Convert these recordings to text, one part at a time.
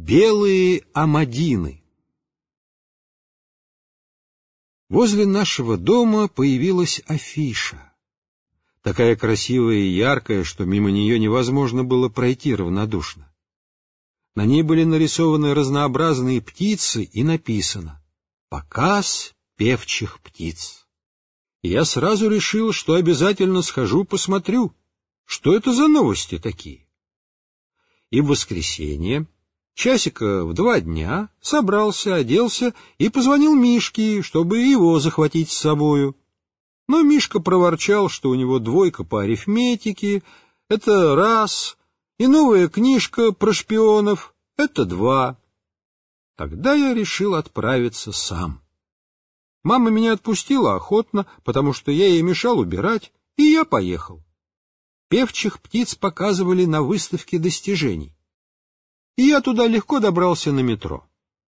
Белые амадины. Возле нашего дома появилась афиша. Такая красивая и яркая, что мимо нее невозможно было пройти равнодушно. На ней были нарисованы разнообразные птицы и написано «Показ певчих птиц». И я сразу решил, что обязательно схожу посмотрю, что это за новости такие. И в воскресенье, часика в 2 дня, собрался, оделся и позвонил Мишке, чтобы его захватить с собою. Но Мишка проворчал, что у него 2 по арифметике, это раз, и новая книжка про шпионов, это 2. Тогда я решил отправиться сам. Мама меня отпустила охотно, потому что я ей мешал убирать, и я поехал. Певчих птиц показывали на выставке достижений. И я туда легко добрался на метро.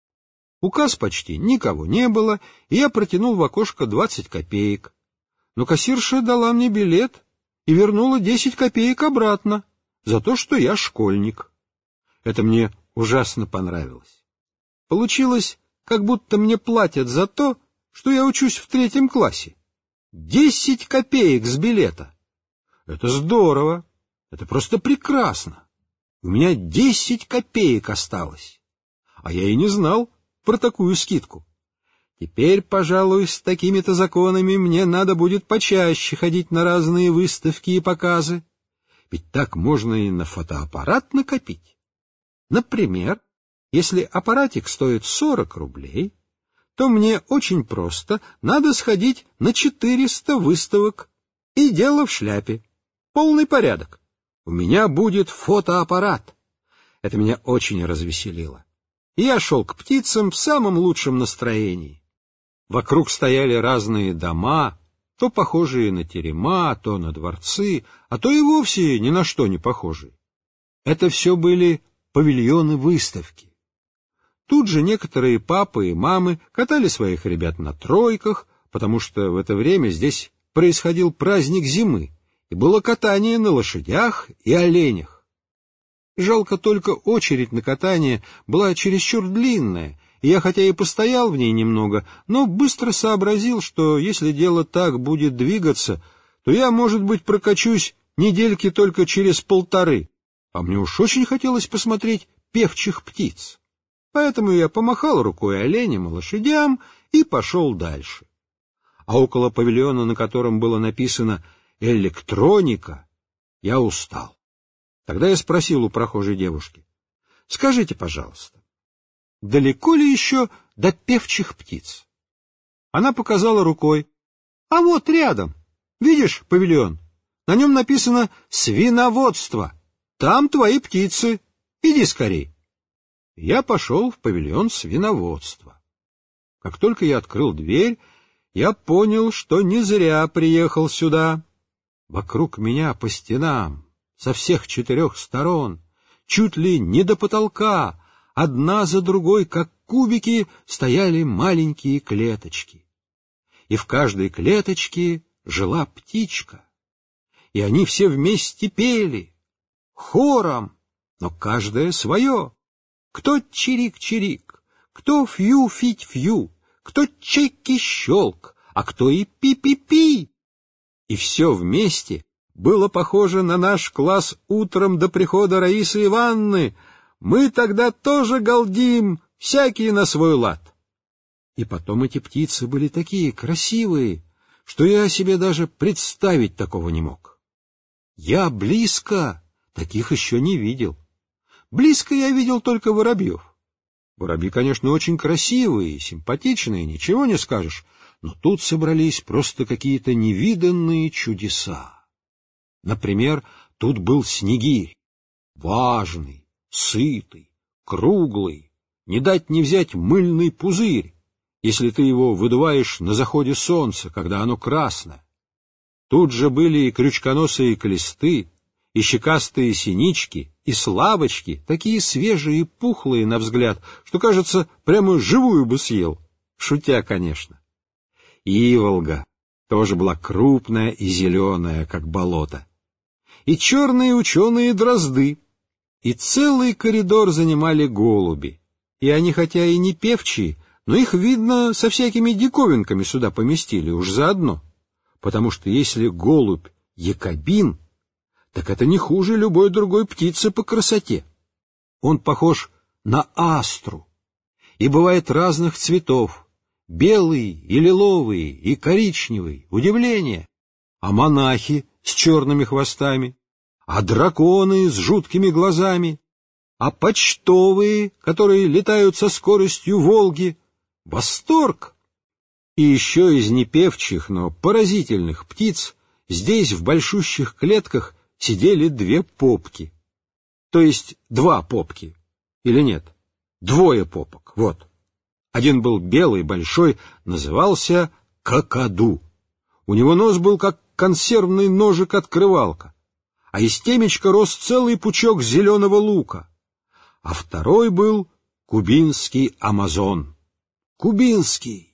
У касс почти никого не было, и я протянул в окошко 20 копеек. Но кассирша дала мне билет и вернула 10 копеек обратно за то, что я школьник. Это мне ужасно понравилось. Получилось, как будто мне платят за то, что я учусь в 3 классе. 10 копеек с билета. Это здорово. Это просто прекрасно. У меня 10 копеек осталось. А я и не знал про такую скидку. Теперь, пожалуй, с такими-то законами мне надо будет почаще ходить на разные выставки и показы. Ведь так можно и на фотоаппарат накопить. Например, если аппаратик стоит 40 рублей, то мне очень просто надо сходить на 400 выставок, и дело в шляпе. Полный порядок. У меня будет фотоаппарат. Это меня очень развеселило. И я шел к птицам в самом лучшем настроении. Вокруг стояли разные дома, то похожие на терема, то на дворцы, а то и вовсе ни на что не похожие. Это все были павильоны выставки. Тут же некоторые папы и мамы катали своих ребят на тройках, потому что в это время здесь происходил праздник зимы, и было катание на лошадях и оленях. Жалко только очередь на катание была чересчур длинная, и я хотя и постоял в ней немного, но быстро сообразил, что если дело так будет двигаться, то я, может быть, прокачусь недельки только через 1,5, а мне уж очень хотелось посмотреть певчих птиц. Поэтому я помахал рукой оленям и лошадям и пошел дальше. А около павильона, на котором было написано «Электроника», я устал. Тогда я спросил у прохожей девушки: «Скажите, пожалуйста, далеко ли еще до певчих птиц?» Она показала рукой: «А вот рядом, видишь павильон? На нем написано «Свиноводство». Там твои птицы. Иди скорей». Я пошел в павильон свиноводства. Как только я открыл дверь, я понял, что не зря приехал сюда. Вокруг меня по стенам, со всех 4 сторон, чуть ли не до потолка, одна за другой, как кубики, стояли маленькие клеточки. И в каждой клеточке жила птичка. И они все вместе пели, хором, но каждая свое. Кто чирик-чирик, кто фью-фить-фью, кто чеки-щелк, а кто и пи-пи-пи. И все вместе было похоже на наш класс утром до прихода Раисы Ивановны. Мы тогда тоже галдим, всякие на свой лад. И потом эти птицы были такие красивые, что я себе даже представить такого не мог. Я близко таких еще не видел. Близко я видел только воробьев. Воробьи, конечно, очень красивые, симпатичные, ничего не скажешь, но тут собрались просто какие-то невиданные чудеса. Например, тут был снегирь, важный, сытый, круглый, не дать не взять мыльный пузырь, если ты его выдуваешь на заходе солнца, когда оно красное. Тут же были и крючконосые клесты, и щекастые синички, и славочки, такие свежие и пухлые на взгляд, что, кажется, прямо живую бы съел, шутя, конечно. Иволга тоже была крупная и зеленая, как болото. И черные ученые дрозды. И целый коридор занимали голуби, и они хотя и не певчие, но их, видно, со всякими диковинками сюда поместили уж заодно, потому что если голубь якобин, так это не хуже любой другой птицы по красоте. Он похож на астру и бывает разных цветов, белый и лиловый, и коричневый, удивление, а монахи с черными хвостами, а драконы с жуткими глазами, а почтовые, которые летают со скоростью Волги, восторг. И еще из непевчих, но поразительных птиц здесь в большущих клетках сидели две попки, то есть два попки, или нет, двое попок, вот. Один был белый, большой, назывался какаду. У него нос был как консервный ножик-открывалка, а из темечка рос целый пучок зеленого лука. А второй был кубинский амазон. Кубинский,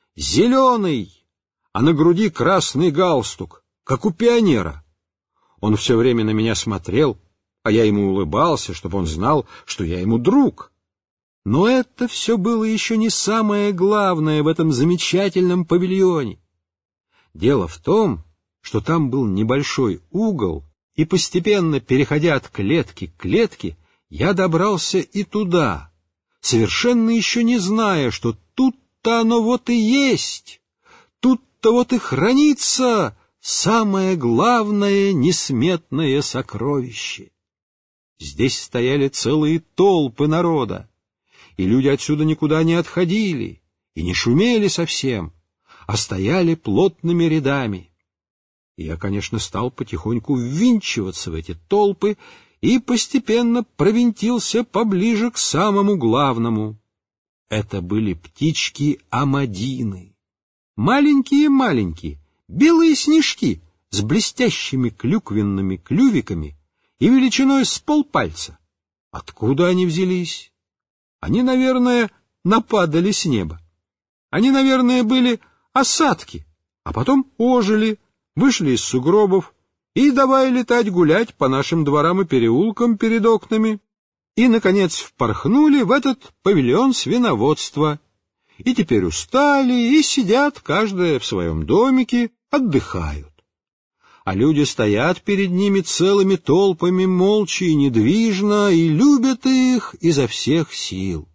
зеленый, а на груди красный галстук, как у пионера. Он все время на меня смотрел, а я ему улыбался, чтобы он знал, что я ему друг. Но это все было еще не самое главное в этом замечательном павильоне. Дело в том, что там был небольшой угол, и постепенно, переходя от клетки к клетке, я добрался и туда, совершенно еще не зная, что тут-то оно вот и есть, тут-то вот и хранится самое главное несметное сокровище. Здесь стояли целые толпы народа, и люди отсюда никуда не отходили и не шумели совсем, а стояли плотными рядами. И я, конечно, стал потихоньку ввинчиваться в эти толпы и постепенно провинтился поближе к самому главному. Это были птички-амадины. Маленькие-маленькие, белые снежки с блестящими клюквенными клювиками и величиной с полпальца. Откуда они взялись? Они, наверное, нападали с неба. Они, наверное, были осадки, а потом ожили, вышли из сугробов и давай летать гулять по нашим дворам и переулкам перед окнами. И, наконец, впорхнули в этот павильон свиноводства. И теперь устали и сидят, каждая в своем домике, отдыхают. А люди стоят перед ними целыми толпами, молча и недвижно, и любят их изо всех сил.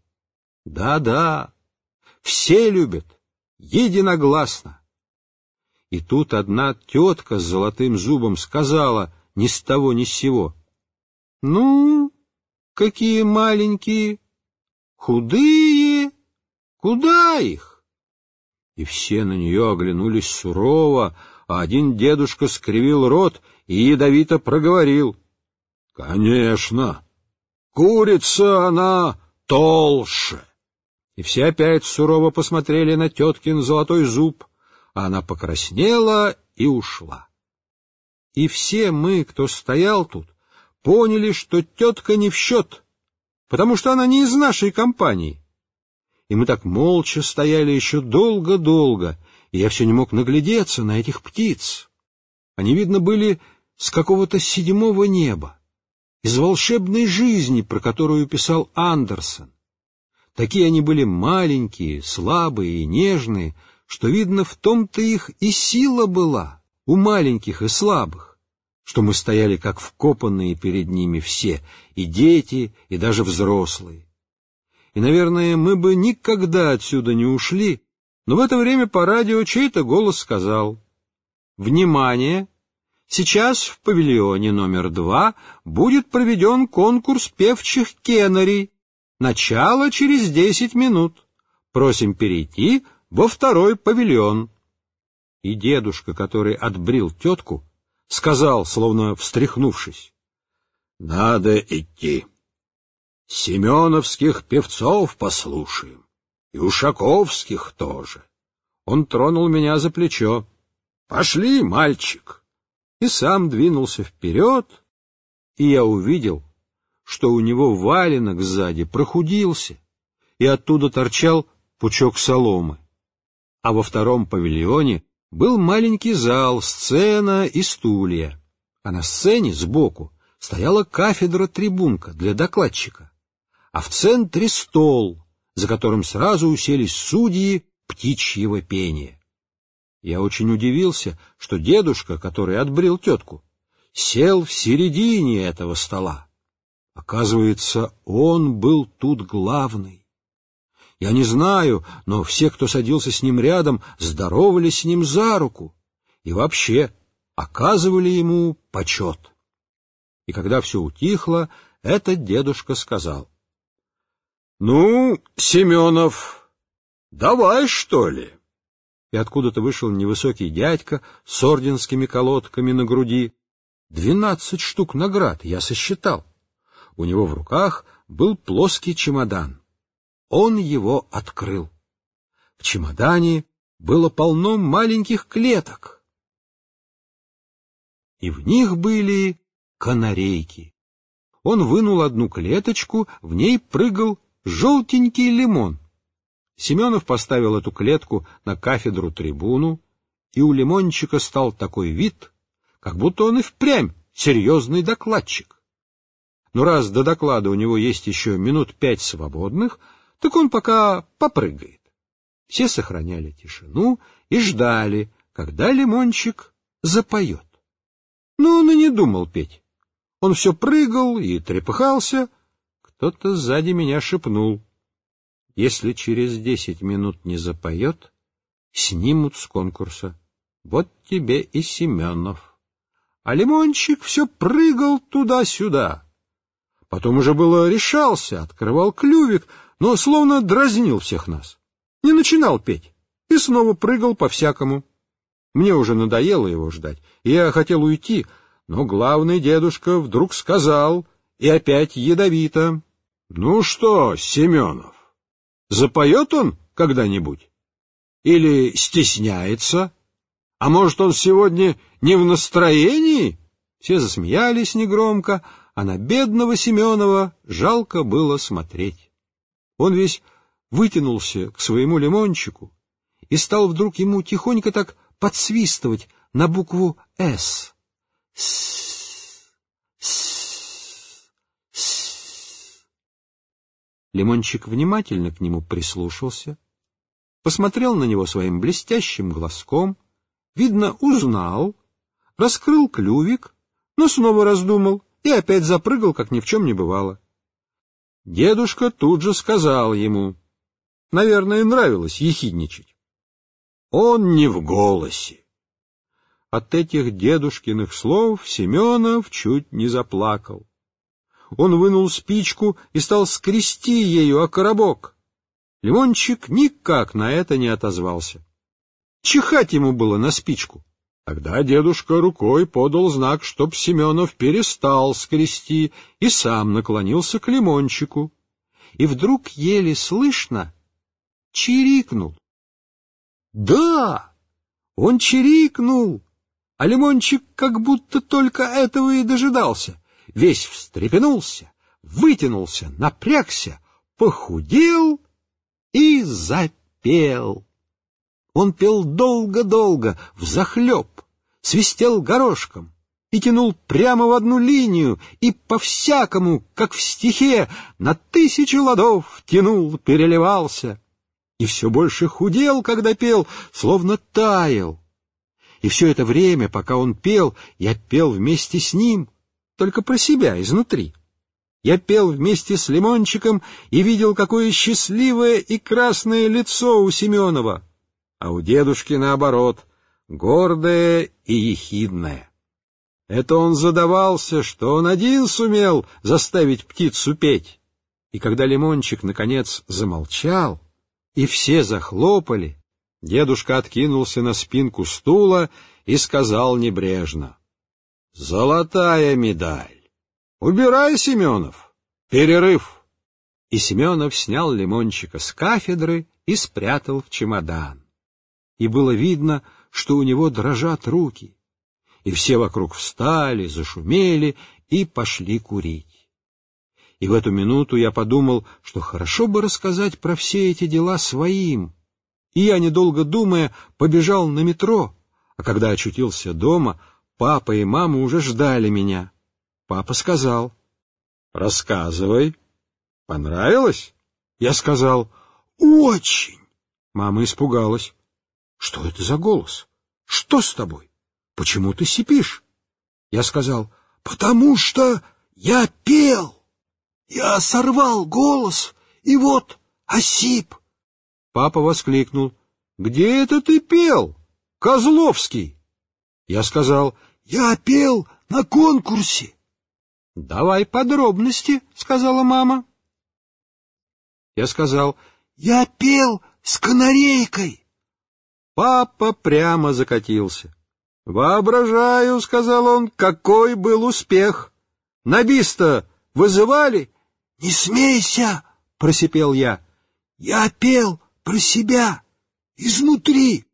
Да-да, все любят, единогласно. И тут одна тетка с золотым зубом сказала ни с того ни с сего: «Ну, какие маленькие, худые, куда их?» И все на нее оглянулись сурово, а один дедушка скривил рот и ядовито проговорил: «Конечно, курица она толще». И все опять сурово посмотрели на теткин золотой зуб, а она покраснела и ушла. И все мы, кто стоял тут, поняли, что тетка не в счет, потому что она не из нашей компании. И мы так молча стояли еще долго-долго, и я все не мог наглядеться на этих птиц. Они, видно, были с какого-то седьмого неба, из волшебной жизни, про которую писал Андерсон. Такие они были маленькие, слабые и нежные, что, видно, в том-то их и сила была, у маленьких и слабых, что мы стояли как вкопанные перед ними все, и дети, и даже взрослые. И, наверное, мы бы никогда отсюда не ушли, но в это время по радио чей-то голос сказал: «Внимание! Сейчас в павильоне номер 2 будет проведен конкурс певчих кенарей. Начало через 10 минут. Просим перейти во второй павильон». И дедушка, который отбрил тетку, сказал, словно встряхнувшись: «Надо идти. Семеновских певцов послушаем, и ушаковских тоже». Он тронул меня за плечо: «Пошли, мальчик!» И сам двинулся вперед, и я увидел, что у него валенок сзади прохудился, и оттуда торчал пучок соломы. А во втором павильоне был маленький зал, сцена и стулья, а на сцене сбоку стояла кафедра-трибунка для докладчика, а в центре стол, за которым сразу уселись судьи птичьего пения. Я очень удивился, что дедушка, который отбрил тетку, сел в середине этого стола. Оказывается, он был тут главный. Я не знаю, но все, кто садился с ним рядом, здоровались с ним за руку и вообще оказывали ему почет. И когда все утихло, этот дедушка сказал: «Ну, Семенов, давай, что ли?» И откуда-то вышел невысокий дядька с орденскими колодками на груди. 12 штук наград, я сосчитал. У него в руках был плоский чемодан. Он его открыл. В чемодане было полно маленьких клеток, и в них были канарейки. Он вынул одну клеточку, в ней прыгал желтенький лимон. Семенов поставил эту клетку на кафедру-трибуну, и у лимончика стал такой вид, как будто он и впрямь серьезный докладчик. Но раз до доклада у него есть еще минут 5 свободных, так он пока попрыгает. Все сохраняли тишину и ждали, когда лимончик запоет. Но он и не думал петь. Он все прыгал и трепыхался. Кто-то сзади меня шепнул: «Если через 10 минут не запоет, снимут с конкурса. Вот тебе и Семенов». А лимончик все прыгал туда-сюда. Потом уже было решался, открывал клювик, но словно дразнил всех нас. Не начинал петь и снова прыгал по-всякому. Мне уже надоело его ждать, и я хотел уйти, но главный дедушка вдруг сказал, и опять ядовито: «Ну что, Семенов, запоет он когда-нибудь? Или стесняется? А может, он сегодня не в настроении?» Все засмеялись негромко, а на бедного Семенова жалко было смотреть. Он весь вытянулся к своему лимончику и стал вдруг ему тихонько так подсвистывать на букву «С». Лимончик внимательно к нему прислушался, посмотрел на него своим блестящим глазком, видно, узнал, раскрыл клювик, но снова раздумал и опять запрыгал, как ни в чем не бывало. Дедушка тут же сказал ему, наверное, нравилось ехидничать: «Он не в голосе». От этих дедушкиных слов Семенов чуть не заплакал. Он вынул спичку и стал скрести ею о коробок. Лимончик никак на это не отозвался. Чихать ему было на спичку. Тогда дедушка рукой подал знак, чтоб Семенов перестал скрести, и сам наклонился к лимончику. И вдруг еле слышно чирикнул. Да, он чирикнул, а лимончик как будто только этого и дожидался. Весь встрепенулся, вытянулся, напрягся, похудел и запел. Он пел долго-долго, взахлеб, свистел горошком и тянул прямо в одну линию, и по-всякому, как в стихе, на 1000 ладов тянул, переливался. И все больше худел, когда пел, словно таял. И все это время, пока он пел, я пел вместе с ним, только про себя, изнутри. Я пел вместе с лимончиком и видел, какое счастливое и красное лицо у Семенова, а у дедушки, наоборот, гордое и ехидное. Это он задавался, что он один сумел заставить птицу петь. И когда лимончик, наконец, замолчал, и все захлопали, дедушка откинулся на спинку стула и сказал небрежно: «Золотая медаль! Убирай, Семенов! Перерыв!» И Семенов снял лимончика с кафедры и спрятал в чемодан. И было видно, что у него дрожат руки. И все вокруг встали, зашумели и пошли курить. И в эту минуту я подумал, что хорошо бы рассказать про все эти дела своим. И я, недолго думая, побежал на метро, а когда очутился дома, папа и мама уже ждали меня. Папа сказал: «Рассказывай. Понравилось?» Я сказал: «Очень». Мама испугалась. «Что это за голос? Что с тобой? Почему ты сипишь?» Я сказал: «Потому что я пел. Я сорвал голос, и вот осип». Папа воскликнул: «Где это ты пел, Козловский?» Я сказал: «Я пел на конкурсе». «Давай подробности», — сказала мама. Я сказал: «Я пел с канарейкой». Папа прямо закатился. «Воображаю», — сказал он, — «какой был успех! На бис-то вызывали?» «Не смейся», — просипел я. «Я пел про себя, изнутри».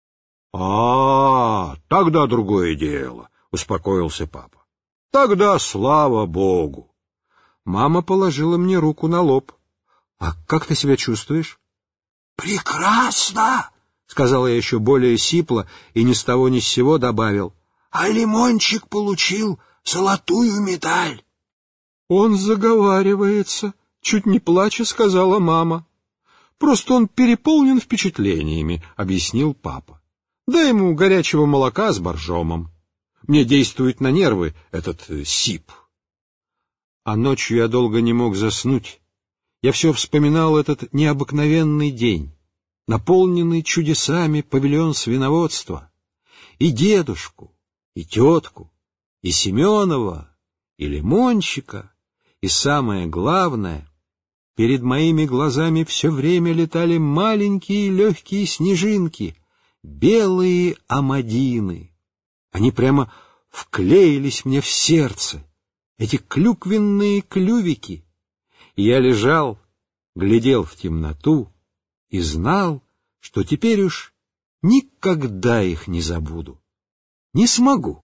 Тогда другое дело», — успокоился папа. «Тогда слава Богу». Мама положила мне руку на лоб. «А как ты себя чувствуешь?» «Прекрасно», — сказал я еще более сипло и ни с того ни с сего добавил. «А Лимончик получил золотую медаль». «Он заговаривается», — чуть не плача сказала мама. «Просто он переполнен впечатлениями», — объяснил папа. «Дай ему горячего молока с боржомом. Мне действует на нервы этот сип». А ночью я долго не мог заснуть. Я все вспоминал этот необыкновенный день, наполненный чудесами павильон свиноводства. И дедушку, и тетку, и Семенова, и Лимончика, и самое главное, перед моими глазами все время летали маленькие легкие снежинки, белые амадины. Они прямо вклеились мне в сердце, эти клюквенные клювики. И я лежал, глядел в темноту и знал, что теперь уж никогда их не забуду, не смогу.